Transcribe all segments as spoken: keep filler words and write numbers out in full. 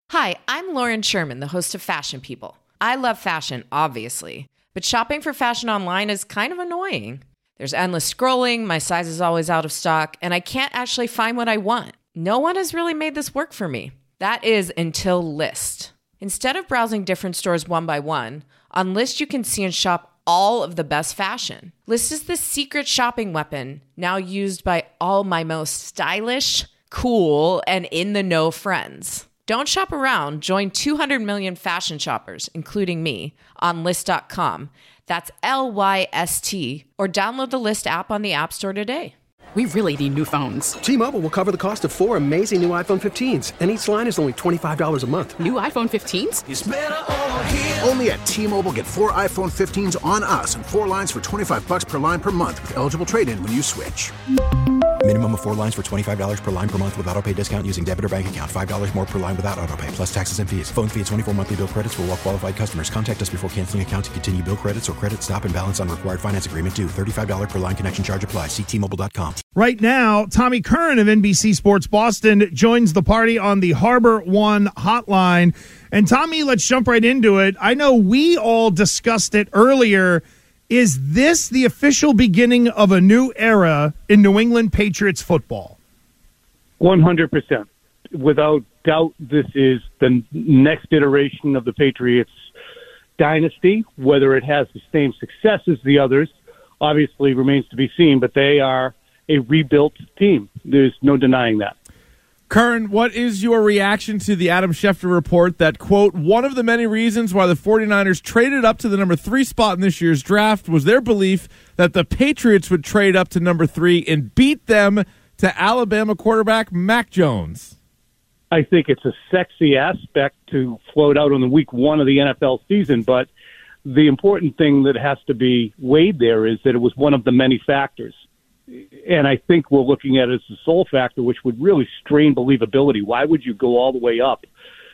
Hi, I'm Lauren Sherman, the host of Fashion People. I love fashion, obviously, but shopping for fashion online is kind of annoying. There's endless scrolling, my size is always out of stock, and I can't actually find what I want. No one has really made this work for me. That is until Lyst. Instead of browsing different stores one by one, on Lyst you can see and shop all of the best fashion. Lyst is the secret shopping weapon, now used by all my most stylish, cool, and in-the-know friends. Don't shop around. Join two hundred million fashion shoppers, including me, on Lyst dot com. That's L Y S T. Or download the Lyst app on the App Store today. We really need new phones. T-Mobile will cover the cost of four amazing new iPhone fifteens, and each line is only twenty-five dollars a month. New iPhone fifteens? It's better over here. Only at T-Mobile, get four iPhone fifteens on us and four lines for twenty-five dollars per line per month with eligible trade-in when you switch. Minimum of four lines for twenty-five dollars per line per month with autopay discount using debit or bank account. five dollars more per line without autopay, plus taxes and fees. Phone fee at twenty-four monthly bill credits for well-qualified customers. Contact us before canceling account to continue bill credits or credit stop and balance on required finance agreement due. thirty-five dollars per line connection charge applies. See T Mobile dot com. Right now, Tommy Curran of N B C Sports Boston joins the party on the Harbor One hotline. And Tommy, let's jump right into it. I know we all discussed it earlier. Is this the official beginning of a new era in New England Patriots football? one hundred percent. Without doubt, this is the next iteration of the Patriots dynasty. Whether it has the same success as the others, obviously remains to be seen, but they are a rebuilt team. There's no denying that. Curran, what is your reaction to the Adam Schefter report that, quote, one of the many reasons why the 49ers traded up to the number three spot in this year's draft was their belief that the Patriots would trade up to number three and beat them to Alabama quarterback Mac Jones? I think it's a sexy aspect to float out on the week one of the N F L season, but the important thing that has to be weighed there is that it was one of the many factors. And I think we're looking at it as the sole factor, which would really strain believability. Why would you go all the way up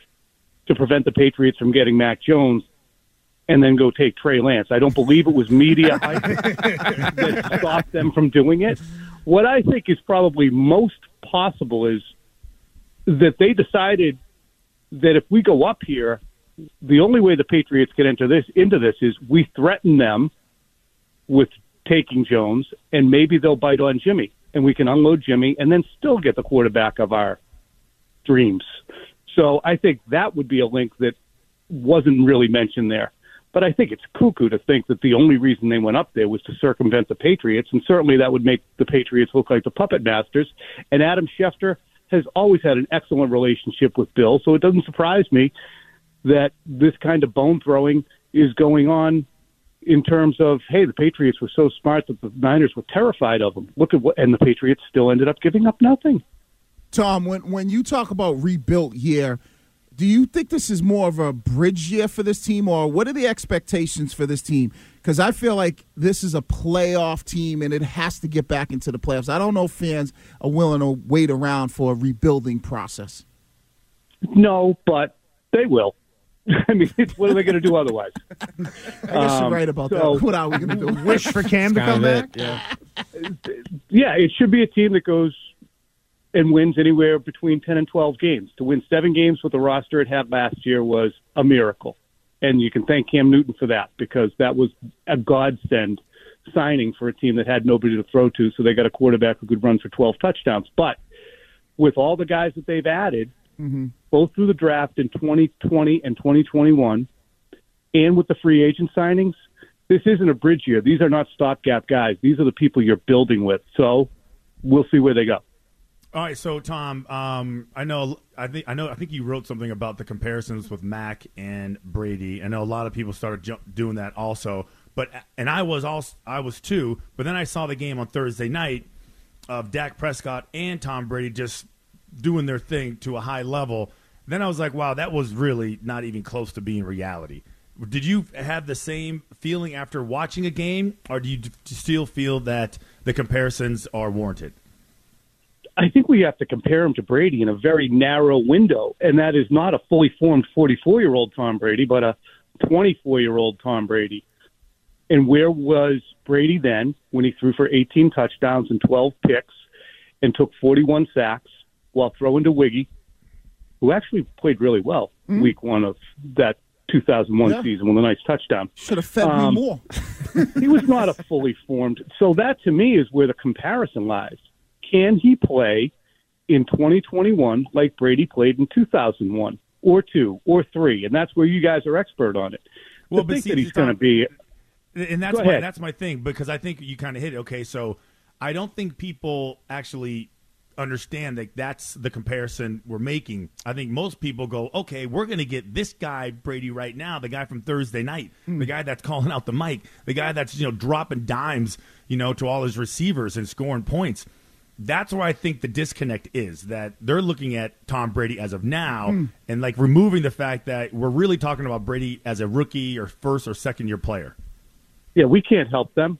to prevent the Patriots from getting Mac Jones and then go take Trey Lance? I don't believe it was media hype that stopped them from doing it. What I think is probably most possible is that they decided that if we go up here, the only way the Patriots can enter this into this is we threaten them with taking Jones, and maybe they'll bite on Jimmy, and we can unload Jimmy and then still get the quarterback of our dreams. So I think that would be a link that wasn't really mentioned there. But I think it's cuckoo to think that the only reason they went up there was to circumvent the Patriots, and certainly that would make the Patriots look like the puppet masters. And Adam Schefter has always had an excellent relationship with Bill, so it doesn't surprise me that this kind of bone throwing is going on in terms of, hey, the Patriots were so smart that the Niners were terrified of them. Look at what, and the Patriots still ended up giving up nothing. Tom, when when you talk about rebuilt year, do you think this is more of a bridge year for this team, or what are the expectations for this team? Because I feel like this is a playoff team, and it has to get back into the playoffs. I don't know if fans are willing to wait around for a rebuilding process. No, but they will. I mean, what are they going to do otherwise? I guess um, you're right about so, that. What are we going to do? Wish for Cam to come back? Yeah. yeah, it should be a team that goes and wins anywhere between ten and twelve games. To win seven games with the roster it had last year was a miracle. And you can thank Cam Newton for that, because that was a godsend signing for a team that had nobody to throw to, so they got a quarterback who could run for twelve touchdowns. But with all the guys that they've added, mm-hmm. both through the draft in twenty twenty and twenty twenty-one, and with the free agent signings, this isn't a bridge year. These are not stopgap guys. These are the people you're building with. So we'll see where they go. All right, so Tom, um, I know, I think, I know, I think you wrote something about the comparisons with Mac and Brady. I know a lot of people started jump, doing that also, but and I was also, I was too. But then I saw the game on Thursday night of Dak Prescott and Tom Brady just doing their thing to a high level. Then I was like, wow, that was really not even close to being reality. Did you have the same feeling after watching a game, or do you still feel that the comparisons are warranted? I think we have to compare him to Brady in a very narrow window, and that is not a fully formed forty-four-year-old Tom Brady, but a twenty-four-year-old Tom Brady. And where was Brady then when he threw for eighteen touchdowns and twelve picks and took forty-one sacks while throwing to Wiggy who actually played really well mm-hmm. week one of that two thousand one yeah. season with a nice touchdown. Should have fed um, me more. He was not a fully formed. So that, to me, is where the comparison lies. Can he play in twenty twenty-one like Brady played in two thousand one or two or three? And that's where you guys are expert on it. Well, to but think see, that he's going to be – And that's my, that's my thing, because I think you kind of hit it. Okay, so I don't think people actually understand that that's the comparison we're making. I think most people go, okay, we're going to get this guy, Brady, right now, the guy from Thursday night, mm. the guy that's calling out the mic, the guy that's, you know, dropping dimes, you know, to all his receivers and scoring points. That's where I think the disconnect is, that they're looking at Tom Brady as of now mm. and, like, removing the fact that we're really talking about Brady as a rookie or first or second-year player. Yeah, we can't help them.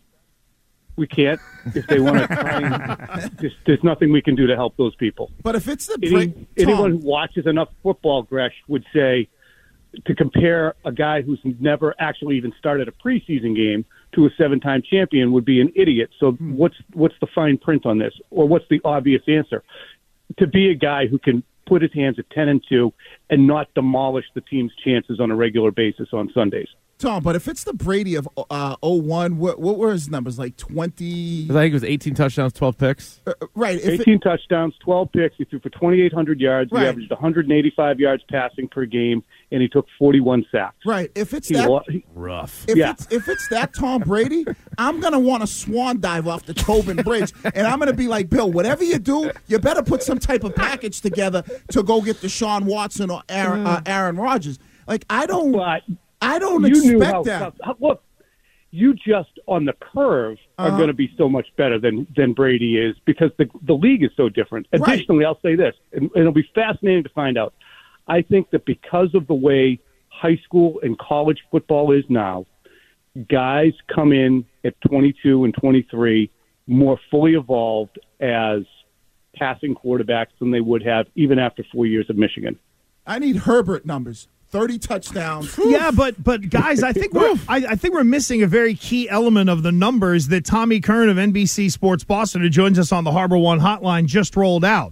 We can't. If they want to try and, there's, there's nothing we can do to help those people. But if it's the Any, Tom. anyone who watches enough football, Gresh, would say to compare a guy who's never actually even started a preseason game to a seven-time champion would be an idiot. So hmm. what's what's the fine print on this, or what's the obvious answer? To be a guy who can put his hands at ten and two and not demolish the team's chances on a regular basis on Sundays. Tom, but if it's the Brady of uh, oh one, what, what were his numbers? Like twenty? I think it was eighteen touchdowns, twelve picks. Uh, right. If eighteen it, touchdowns, twelve picks. He threw for twenty-eight hundred yards. Right. He averaged one hundred eighty-five yards passing per game, and he took forty-one sacks. Right. If it's he that lo- he, rough. If yeah. it's if it's that Tom Brady, I'm gonna want to swan dive off the Tobin Bridge, and I'm gonna be like, Bill, whatever you do, you better put some type of package together to go get Deshaun Watson or Aaron, uh, Aaron Rodgers. Like I don't. But, I don't you expect knew how that. Tough, look, you just on the curve are Uh-huh. going to be so much better than, than Brady is because the the league is so different. Right. Additionally, I'll say this, and it'll be fascinating to find out. I think that because of the way high school and college football is now, guys come in at twenty-two and twenty-three more fully evolved as passing quarterbacks than they would have even after four years of Michigan. I need Herbert numbers. thirty touchdowns. Yeah, but but guys, I think we're I, I think we're missing a very key element of the numbers that Tommy Kern of N B C Sports Boston, who joins us on the Harbor One Hotline, just rolled out.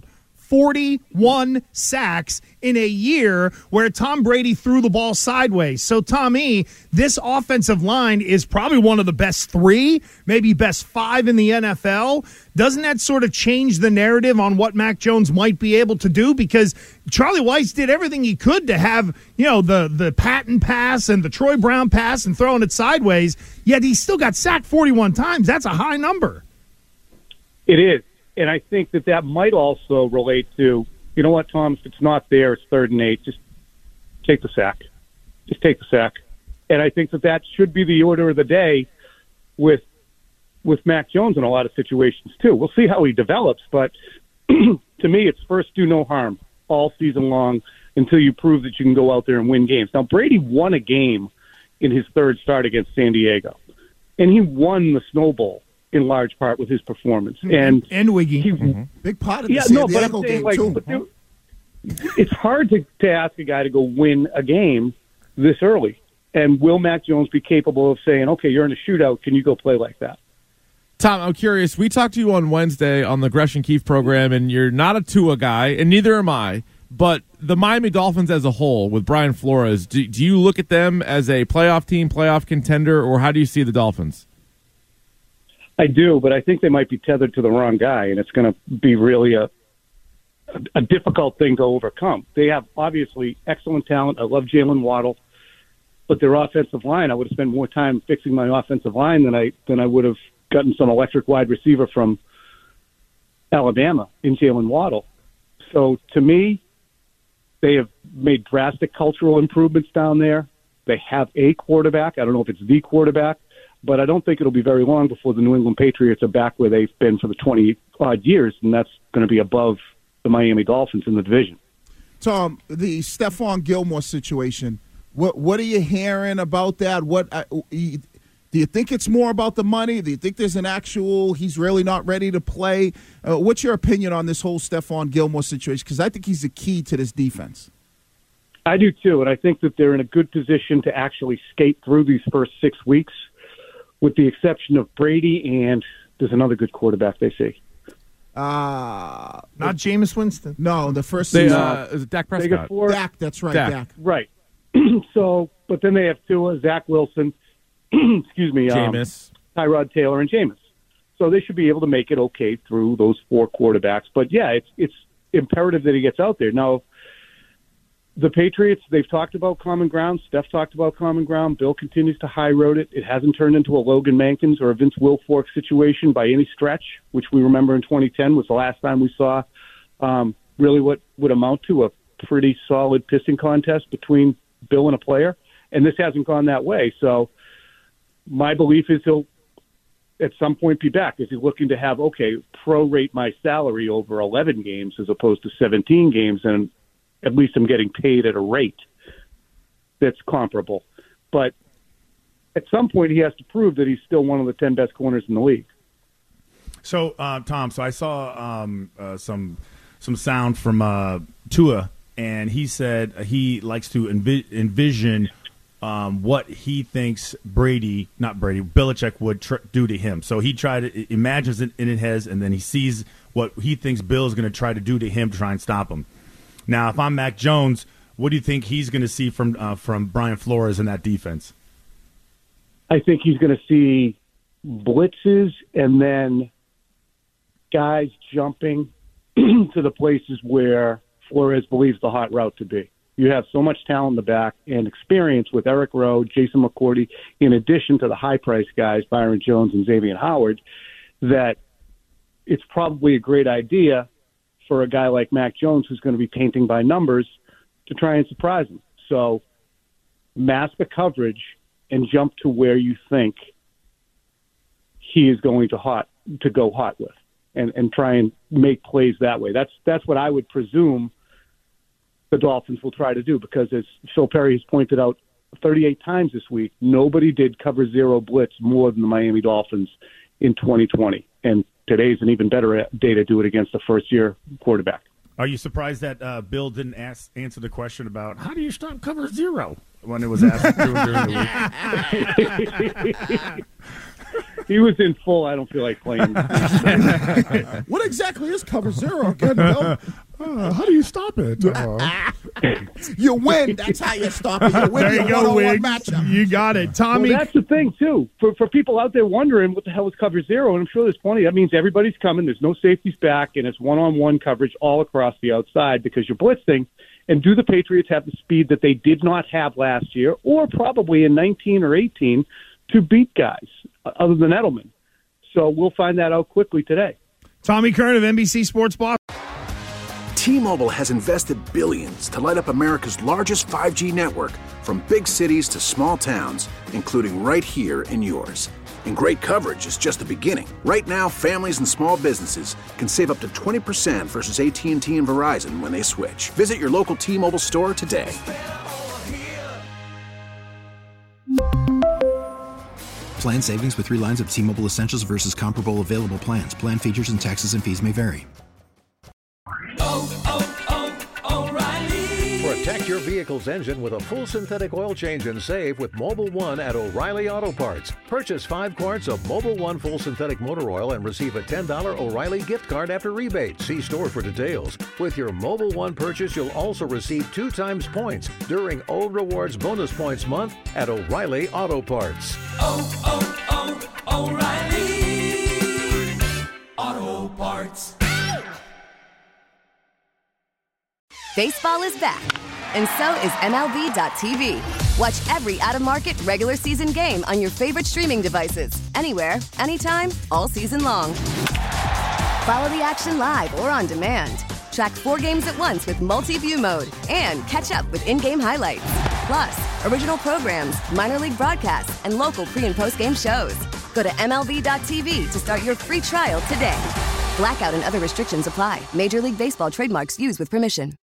forty-one sacks in a year where Tom Brady threw the ball sideways. So, Tommy, this offensive line is probably one of the best three, maybe best five in the N F L. Doesn't that sort of change the narrative on what Mac Jones might be able to do? Because Charlie Weis did everything he could to have, you know, the, the Patton pass and the Troy Brown pass and throwing it sideways, yet he still got sacked forty-one times. That's a high number. It is. And I think that that might also relate to, you know what, Tom, if it's not there, it's third and eight, just take the sack. Just take the sack. And I think that that should be the order of the day with with Mac Jones in a lot of situations, too. We'll see how he develops, but to me, it's first do no harm all season long until you prove that you can go out there and win games. Now, Brady won a game in his third start against San Diego, and he won the Snow Bowl in large part with his performance. And and Wiggy. He, mm-hmm. Big part of the yeah, San no, Diego but saying, game, like, too. But dude, it's hard to, to ask a guy to go win a game this early. And will Mac Jones be capable of saying, okay, you're in a shootout, can you go play like that? Tom, I'm curious. We talked to you on Wednesday on the Gresh and Keefe program, and you're not a Tua guy, and neither am I. But the Miami Dolphins as a whole, with Brian Flores, do, do you look at them as a playoff team, playoff contender, or how do you see the Dolphins? I do, but I think they might be tethered to the wrong guy, and it's going to be really a, a a difficult thing to overcome. They have obviously excellent talent. I love Jalen Waddle, but their offensive line, I would have spent more time fixing my offensive line than I than I would have gotten some electric wide receiver from Alabama in Jalen Waddle. So to me, they have made drastic cultural improvements down there. They have a quarterback. I don't know if it's the quarterback, but I don't think it'll be very long before the New England Patriots are back where they've been for the twenty-odd years, and that's going to be above the Miami Dolphins in the division. Tom, the Stephon Gilmore situation, what what are you hearing about that? What uh, do you think it's more about the money? Do you think there's an actual he's really not ready to play? Uh, what's your opinion on this whole Stephon Gilmore situation? Because I think he's the key to this defense. I do too, and I think that they're in a good position to actually skate through these first six weeks, with the exception of Brady and there's another good quarterback they see. Uh, Not Jameis Winston. No, the first They, season. uh, is it Dak They got Prescott? four. Dak, that's right, Dak. Dak. Right. So, but then they have Tua, Zach Wilson, excuse me, um, Jameis. Tyrod Taylor, and Jameis. So they should be able to make it okay through those four quarterbacks. But yeah, it's it's imperative that he gets out there. Now, the Patriots, they've talked about common ground. Steph talked about common ground. Bill continues to high road it. It hasn't turned into a Logan Mankins or a Vince Wilfork situation by any stretch, which we remember in twenty ten was the last time we saw um, really what would amount to a pretty solid pissing contest between Bill and a player. And this hasn't gone that way. So my belief is he'll at some point be back. Is he looking to have, okay, prorate my salary over eleven games as opposed to seventeen games, and at least I'm getting paid at a rate that's comparable. But at some point he has to prove that he's still one of the ten best corners in the league. So, uh, Tom, so I saw um, uh, some some sound from uh, Tua, and he said he likes to envi- envision um, what he thinks Brady, not Brady, Belichick would tr- do to him. So he tried to imagines it in his head, and then he sees what he thinks Bill is going to try to do to him to try and stop him. Now, if I'm Mac Jones, what do you think he's going to see from uh, from Brian Flores in that defense? I think he's going to see blitzes and then guys jumping to the places where Flores believes the hot route to be. You have so much talent in the back and experience with Eric Rowe, Jason McCourty, in addition to the high-priced guys, Byron Jones and Xavier Howard, that it's probably a great idea for a guy like Mac Jones, who's going to be painting by numbers, to try and surprise him. So mask the coverage and jump to where you think he is going to hot to go hot with, and, and try and make plays that way. That's that's what I would presume the Dolphins will try to do, because as Phil Perry has pointed out thirty-eight times this week, nobody did cover zero blitz more than the Miami Dolphins in twenty twenty. And today's an even better day to do it against a first-year quarterback. Are you surprised that uh, Bill didn't ask, answer the question about how do you stop cover zero when it was asked during the week? He was in full, I don't feel like playing. What exactly is cover zero again, Bill? Uh, how do you stop it? Uh, You win. That's how you stop it. You win There your you go, one-on-one Wiggs. matchup. You got it. Tommy. Well, that's the thing, too. For for people out there wondering what the hell is cover zero, and I'm sure there's plenty, that means everybody's coming, there's no safeties back, and it's one-on-one coverage all across the outside because you're blitzing. And do the Patriots have the speed that they did not have last year, or probably in nineteen or eighteen, to beat guys other than Edelman? So we'll find that out quickly today. Tommy Kern of N B C Sports Boston. T-Mobile has invested billions to light up America's largest five G network, from big cities to small towns, including right here in yours. And great coverage is just the beginning. Right now, families and small businesses can save up to twenty percent versus A T and T and Verizon when they switch. Visit your local T-Mobile store today. Plan savings with three lines of T-Mobile Essentials versus comparable available plans. Plan features and taxes and fees may vary. Protect your vehicle's engine with a full synthetic oil change and save with Mobil one at O'Reilly Auto Parts. Purchase five quarts of Mobil one full synthetic motor oil and receive a ten dollars O'Reilly gift card after rebate. See store for details. With your Mobil one purchase, you'll also receive two times points during O Rewards Bonus Points Month at O'Reilly Auto Parts. Oh, oh, oh, O'Reilly Auto Parts. Baseball is back, and so is M L B dot T V. Watch every out-of-market regular season game on your favorite streaming devices, anywhere, anytime, all season long. Follow the action live or on demand. Track four games at once with multi-view mode and catch up with in-game highlights. Plus, original programs, minor league broadcasts, and local pre- and post-game shows. Go to M L B dot T V to start your free trial today. Blackout and other restrictions apply. Major League Baseball trademarks used with permission.